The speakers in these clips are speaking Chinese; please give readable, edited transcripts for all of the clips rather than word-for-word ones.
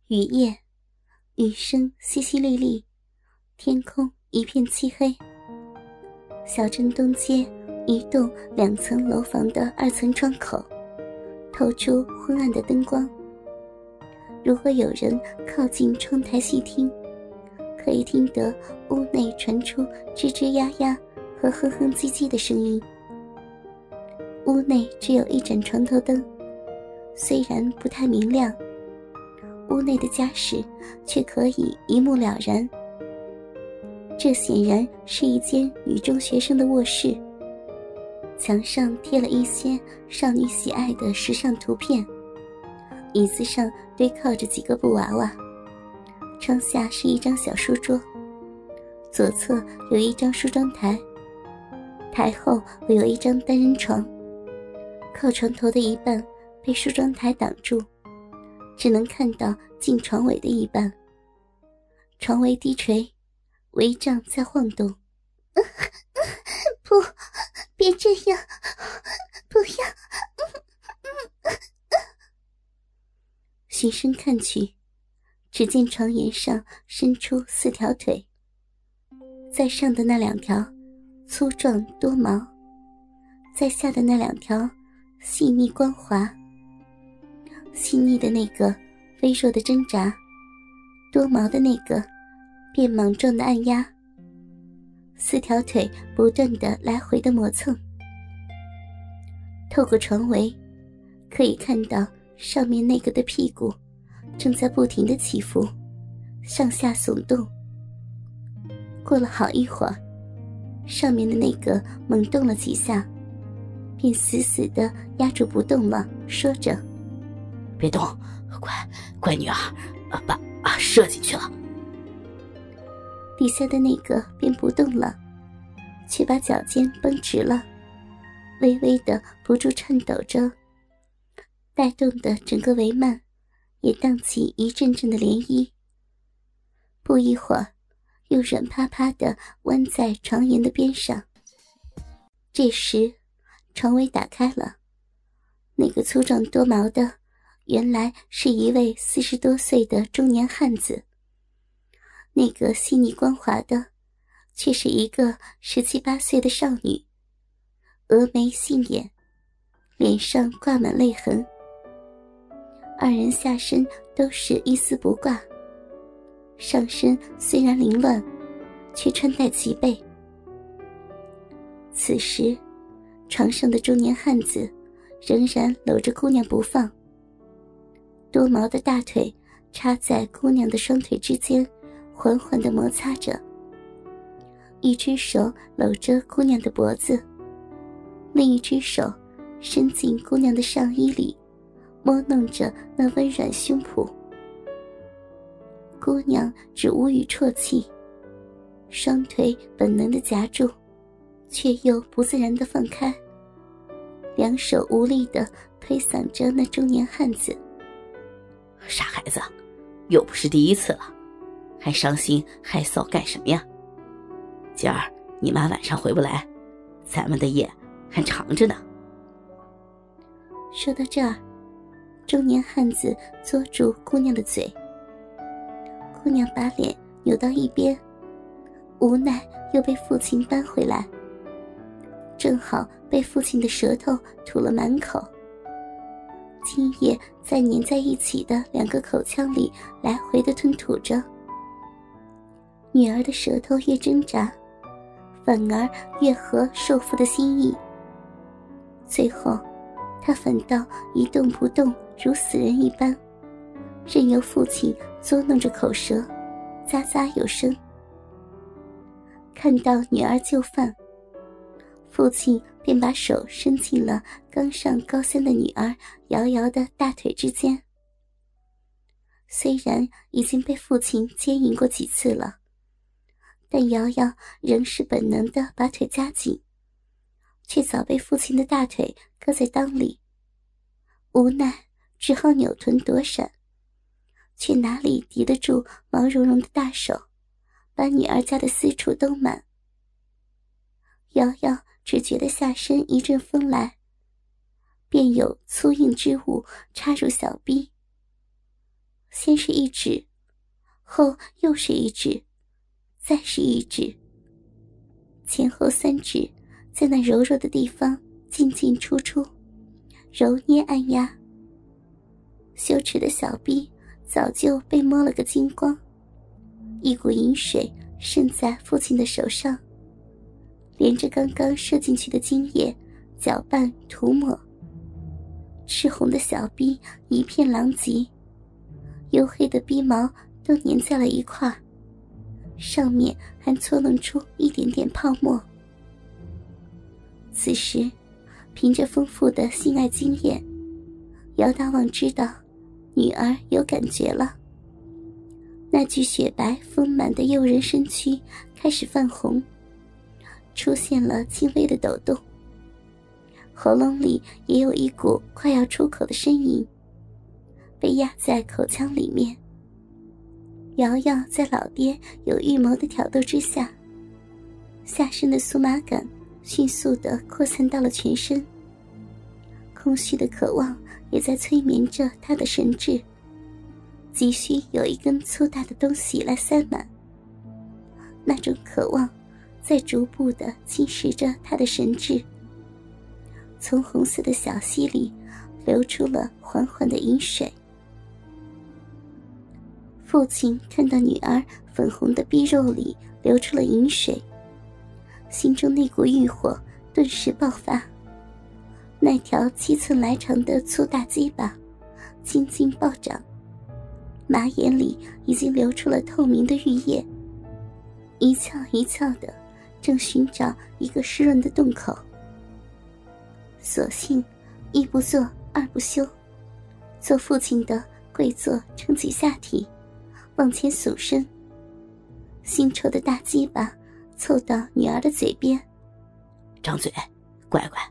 雨夜，雨声淅淅沥沥，天空一片漆黑。小镇东街一栋2层楼房的2层窗口，透出昏暗的灯光。如果有人靠近窗台细听，可以听得屋内传出吱吱呀呀和哼哼唧唧的声音。屋内只有一盏床头灯，虽然不太明亮，屋内的家事却可以一目了然。这显然是一间女中学生的卧室，墙上贴了一些少女喜爱的时尚图片，椅子上堆靠着几个布娃娃，窗下是一张小书桌，左侧有一张梳妆台，台后有一张单人床，靠床头的一半被梳妆台挡住，只能看到近床尾的一半。床围低垂，帷帐在晃动。不，别这样，不要。循声看去，只见床沿上伸出4条腿，在上的那2条粗壮多毛，在下的那2条细腻光滑。细腻的那个微弱的挣扎，多毛的那个变莽撞的按压，4条腿不断地来回的磨蹭。透过床围，可以看到上面那个的屁股正在不停地起伏，上下耸动。过了好一会儿，上面的那个猛动了几下，便死死地压住不动了，说着： 别动，乖女儿，把射进去了。 底下的那个便不动了，却把脚尖绷直了，微微的不住颤抖着，带动的整个帷幔也荡起一阵阵的涟漪。不一会儿，又软趴趴地弯在床沿的边上。这时床围打开了，那个粗壮多毛的原来是一位40多岁的中年汉子，那个细腻光滑的却是一个17、18岁的少女，峨眉杏眼，脸上挂满泪痕。2人下身都是一丝不挂，上身虽然凌乱，却穿戴齐备。此时床上的中年汉子仍然搂着姑娘不放，多毛的大腿插在姑娘的双腿之间，缓缓地摩擦着，一只手搂着姑娘的脖子，另一只手伸进姑娘的上衣里，摸弄着那温软胸脯。姑娘只无语啜泣，双腿本能地夹住，却又不自然地放开，两手无力地推搡着那中年汉子。 傻孩子，又不是第一次了，还伤心害臊干什么呀？今儿你妈晚上回不来，咱们的夜还长着呢。 说到这儿，中年汉子捉住姑娘的嘴，姑娘把脸扭到一边，无奈又被父亲扳回来，正好被父亲的舌头吐了满口。今夜在粘在一起的2个口腔里来回地吞吐着。女儿的舌头越挣扎，反而越合受父的心意，最后她反倒一动不动，如死人一般，任由父亲捉弄着口舌，咂咂有声。看到女儿就范，父亲便把手伸进了刚上高3的女儿瑶瑶的大腿之间。虽然已经被父亲牵引过几次了，但瑶瑶仍是本能地把腿夹紧，却早被父亲的大腿搁在裆里，无奈只好扭臀躲闪，却哪里敌得住毛茸茸的大手，把女儿家的4处都满。瑶瑶只觉得下身一阵风来，便有粗硬之物插入小臂， 先是一指，后又是一指，再是一指，前后3指在那柔弱的地方进进出出，揉捏按压。羞耻的小臂早就被摸了个精光，一股淫水渗在父亲的手上，连着刚刚射进去的精液搅拌涂抹，赤红的小臂一片狼藉，黝黑的逼毛都粘在了一块，上面还搓弄出一点点泡沫。此时凭着丰富的性爱经验，姚大旺知道女儿有感觉了。那具雪白丰满的诱人身躯开始泛红，出现了轻微的抖动，喉咙里也有一股快要出口的呻吟，被压在口腔里面。瑶瑶在老爹有预谋的挑逗之下，下身的酥麻感迅速地扩散到了全身，空虚的渴望也在催眠着他的神智，急需有一根粗大的东西来塞满。那种渴望在逐步地侵蚀着他的神智，从红色的小溪里流出了缓缓的饮水。父亲看到女儿粉红的逼肉里流出了饮水，心中那股欲火顿时爆发。那条7寸来长的粗大鸡巴青筋暴涨，马眼里已经流出了透明的玉液，一翘一翘的正寻找一个湿润的洞口。索性一不做二不休，做父亲的跪坐撑起下体往前耸身，腥臭的大鸡巴凑到女儿的嘴边， 张嘴，乖乖。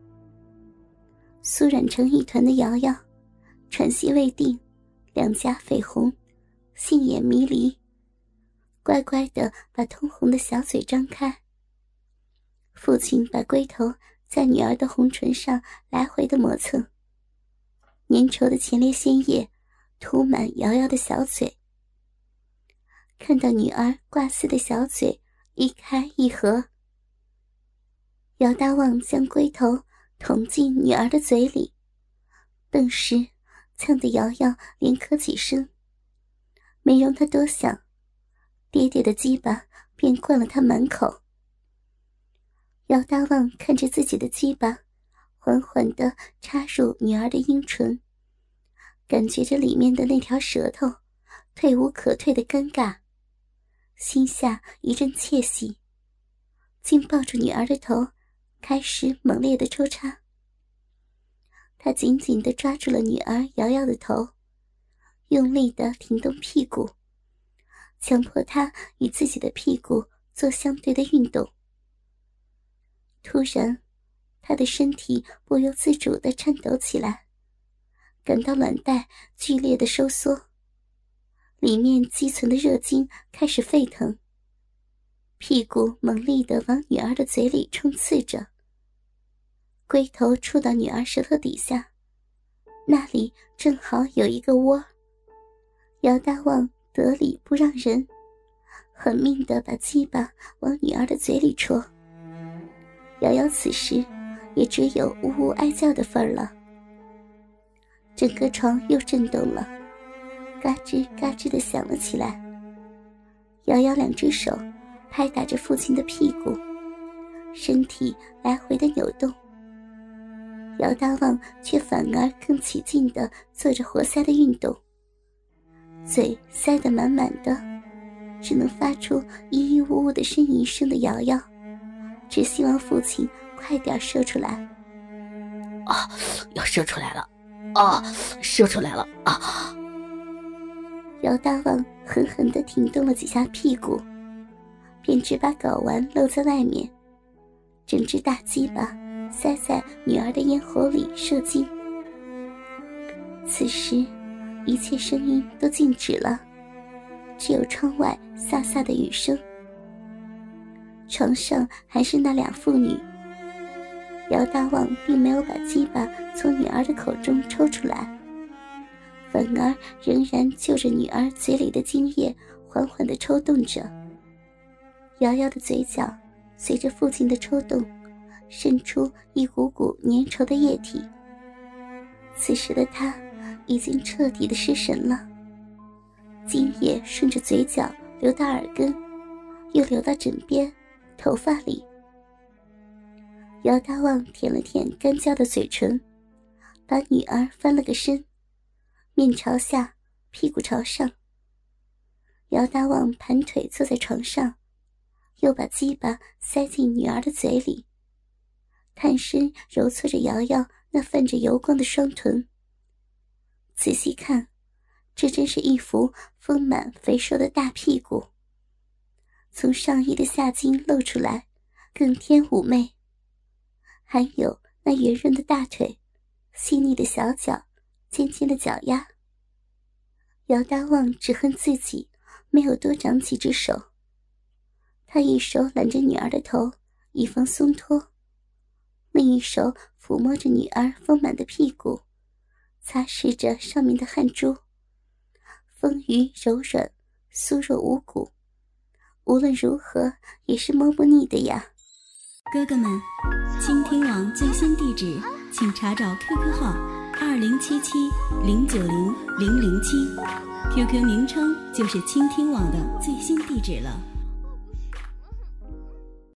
酥软成一团的瑶瑶喘息未定，两颊绯红，杏眼迷离，乖乖地把通红的小嘴张开。父亲把龟头在女儿的红唇上来回的磨蹭，粘稠的前列腺液涂满瑶瑶的小嘴。看到女儿挂丝的小嘴一开一合，姚大旺将龟头捅进女儿的嘴里，顿时呛得瑶瑶连咳几声，没容他多想，爹爹的鸡巴便灌了他满口。姚大旺看着自己的鸡巴缓缓地插入女儿的阴唇，感觉着里面的那条舌头退无可退的尴尬，心下一阵窃喜，竟抱住女儿的头开始猛烈的抽插。他紧紧地抓住了女儿瑶瑶的头，用力地挺动屁股，强迫她与自己的屁股做相对的运动。突然他的身体不由自主地颤抖起来，感到卵袋剧烈的收缩，里面积存的热精开始沸腾，屁股猛力地往女儿的嘴里冲刺着，龟头触到女儿舌头底下，那里正好有一个窝。姚大旺得理不让人，狠命地把鸡巴往女儿的嘴里戳。瑶瑶此时也只有呜呜哀叫的份儿了。整个床又震动了，嘎吱嘎吱地响了起来。瑶瑶两只手拍打着父亲的屁股，身体来回的扭动。姚大旺却反而更起劲地做着活塞的运动，嘴塞得满满的，只能发出咿咿呜呜的呻吟声的瑶瑶只希望父亲快点射出来。 啊，要射出来了！啊，射出来了！啊！ 姚大旺狠狠地挺动了几下屁股，便只把睾丸露在外面，整只大鸡巴塞在女儿的咽喉里射精。此时一切声音都静止了，只有窗外飒飒的雨声。床上还是那俩妇女，姚大旺并没有把鸡巴从女儿的口中抽出来， 反而仍然就着女儿嘴里的精液缓缓地抽动着。瑶瑶的嘴角随着父亲的抽动渗出一股股粘稠的液体。此时的她已经彻底的失神了，精液顺着嘴角流到耳根，又流到枕边头发里。姚大旺舔了舔干焦的嘴唇，把女儿翻了个身，面朝下，屁股朝上。姚大旺盘腿坐在床上，又把鸡巴塞进女儿的嘴里，探身揉搓着瑶瑶那泛着油光的双臀。仔细看，这真是一副丰满肥硕的大屁股，从上衣的下襟露出来，更添妩媚。还有那圆润的大腿，细腻的小脚，尖尖的脚丫。姚大旺只恨自己没有多长几只手，他一手揽着女儿的头以防松脱，另一手抚摸着女儿丰满的屁股，擦拭着上面的汗珠，丰腴柔软，酥弱无骨，无论如何也是摸不腻的呀。 哥哥们，倾听网最新地址请查找 QQ 号2077090007，QQ 名称就是倾听网的最新地址了。